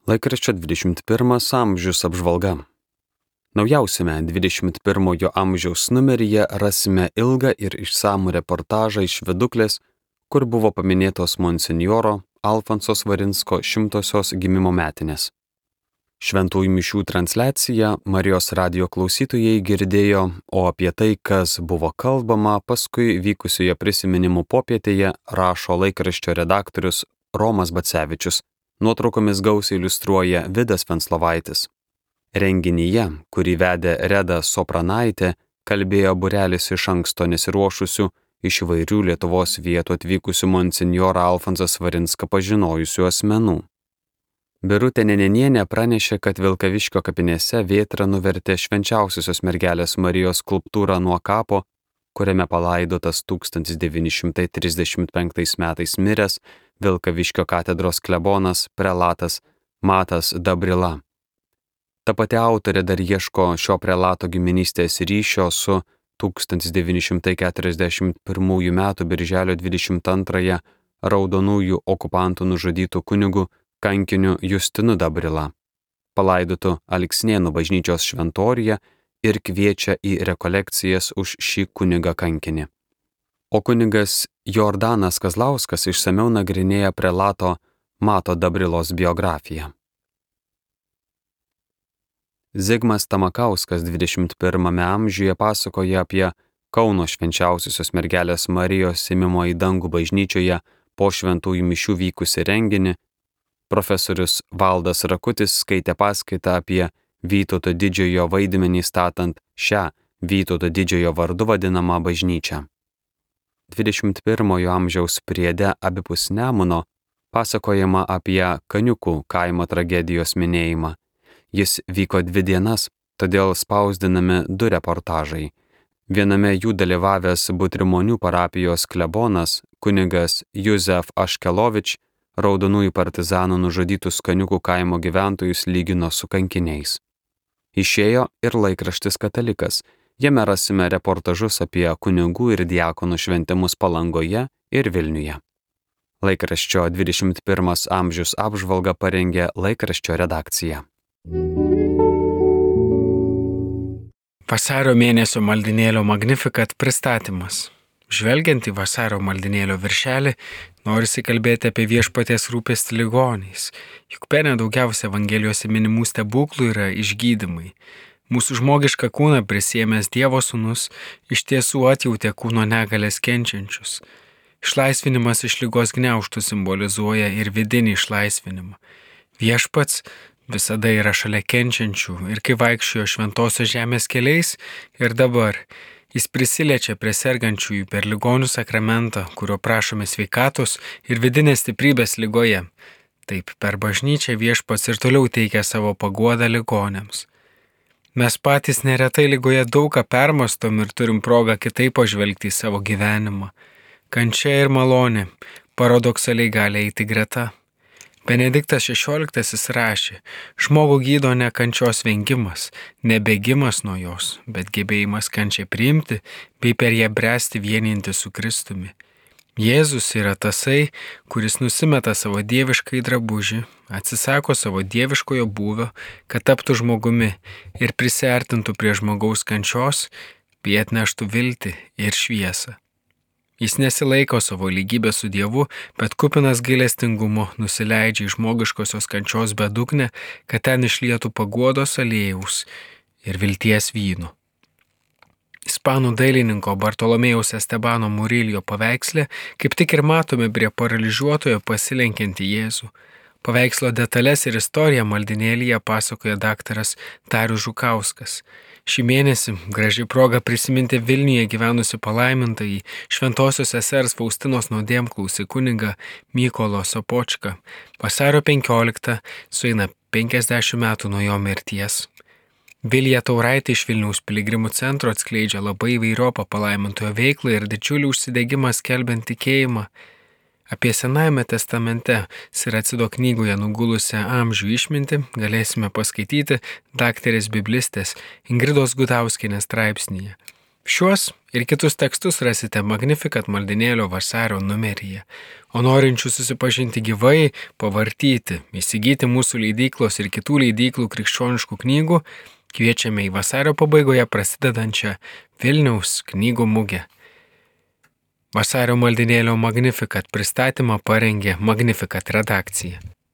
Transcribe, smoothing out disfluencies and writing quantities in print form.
Laikraščio 21 amžius apžvalga. Naujausiame 21 amžiaus numeryje rasime ilgą ir išsamų reportažą iš Viduklės, kur buvo paminėtos monsinjoro Alfonso Svarinsko 100-osios gimimo metinės. Šventųjų mišių transliaciją Marijos radijo klausytojai girdėjo, o apie tai, kas buvo kalbama paskui vykusioje prisiminimų popietėje, rašo laikraščio redaktorius Romas Bacevičius. Nuotraukomis gausiai iliustruoja Vidas Venclovaitis. Renginyje, kurį vedė Reda Sopranaitė, kalbėjo būrelis iš anksto nesiruošusių iš įvairių Lietuvos vietų atvykusių monsinjorą Alfonsą Svarinską pažinojusių asmenų. Birutė Nenenienė pranešė, kad Vilkaviškio kapinėse vėtra nuvertė švenčiausiosios mergelės Marijos skulptūrą nuo kapo, kuriame palaidotas 1935 metais miręs Vilkaviškio katedros klebonas prelatas Matas Dabrila. Ta pati autorė dar ieško šio prelato giminystės ryšio su 1941 m. birželio 22 raudonųjų okupantų nužudytų kunigu kankiniu Justinu Dabrila, palaidotu Alksnėnų bažnyčios šventoriuje, ir kviečia į rekolekcijas už šį kunigą kankinį. O kunigas Jordanas Kazlauskas išsamiau nagrinėja prelato Mato Dabrilos biografiją. Zigmas Tamakauskas 21 amžiuje pasakoja apie Kauno švenčiausiosios mergelės Marijos ėmimo į dangų bažnyčioje po šventųjų mišių vykusį renginį. Profesorius Valdas Rakutis skaitė paskaitą apie Vytauto didžiojo vaidmenį statant šią Vytauto didžiojo vardu vadinamą bažnyčią. 21 amžiaus priede abipus Nemuno pasakojama apie Kaniukų kaimo tragedijos minėjimą. Jis vyko 2 dienas, todėl spausdinami 2 reportažai. Viename jų dalyvavęs Butrimonių parapijos klebonas kunigas Juzef Aškelovič raudonųjų partizanų nužudytus Kaniukų kaimo gyventojus lygino su kankiniais. Išėjo ir laikraštis Katalikas. Jame rasime reportažus apie kunigų ir diakonų šventimus Palangoje ir Vilniuje. Laikraščio 21 amžius apžvalgą parengė laikraščio redakcija. Vasario mėnesio maldinėlio Magnificat pristatymas. Žvelgiant į vasario maldinėlio viršelį, norisi kalbėti apie viešpaties rūpestį ligoniais, juk bene daugiausia Evangelijose minimų stebuklų yra išgydymai. Mūsų žmogišką kūną prisiėmęs Dievo sūnus iš tiesų atjautė kūno negalės kenčiančius. Išlaisvinimas iš ligos gniaužtų simbolizuoja ir vidinį išlaisvinimą. Viešpats visada yra šalia kenčiančių ir kai vaikščiojo šventosios žemės keliais, ir dabar jis prisiliečia prie sergančiųjų per ligonių sakramentą, kurio prašome sveikatos ir vidinės stiprybės ligoje. Taip, per bažnyčią viešpats ir toliau teikia savo paguodą ligoniams. Mes patys neretai ligoje daug ką permastom ir turim progą kitaip pažvelgti į savo gyvenimą. Kančia ir malonė paradoksaliai gali eiti greta. Benediktas XVI rašė, žmogų gydo ne kančios vengimas, ne bėgimas nuo jos, bet gebėjimas kančią priimti bei per ją bręsti vieninti su Kristumi. Jėzus yra tasai, kuris nusimeta savo dieviškai drabužį, atsisako savo dieviškojo būvio, kad taptų žmogumi ir prisiartintų prie žmogaus kančios, bei atneštų viltį ir šviesą. Jis nesilaiko savo lygybę su Dievu, bet kupinas gailestingumo nusileidžia į žmogiškosios kančios bedugnę, kad ten išlietų paguodos aliejaus ir vilties vyno. Ispanų dailininko Bartolomėjaus Estebano Murillo paveiksle kaip tik ir matome prie paralyžiuotojo pasilenkiantį Jėzų. Paveikslo detalės ir istoriją maldinėlyje pasakoja daktaras Darius Žukauskas. Šį mėnesį graži proga prisiminti Vilniuje gyvenusi palaimintąjį šventosios sesers Faustinos nuodėmklausį kunigą Mykolo Sopočką. Vasario 15 sueina 50 metų nuo jo mirties. Vilija Tauraitė iš Vilniaus piligrimų centro atskleidžia labai įvairiopą palaimintojo veiklą ir didžiulį užsidegimą skelbiant tikėjimą. Apie Senajame testamente Siracido knygoje nugulusią amžių išmintį galėsime paskaityti daktarės biblistės Ingridos Gudauskienės straipsnyje. Šiuos ir kitus tekstus rasite Magnificat maldinėlio vasario numeryje, o norinčių susipažinti gyvai, pavartyti, įsigyti mūsų leidyklos ir kitų leidyklų krikščioniškų knygų, kviečiame į vasario pabaigoje prasidedančią Vilniaus knygų mugę. Vasario maldinėlio Magnificat pristatymą parengė Magnificat redakcija.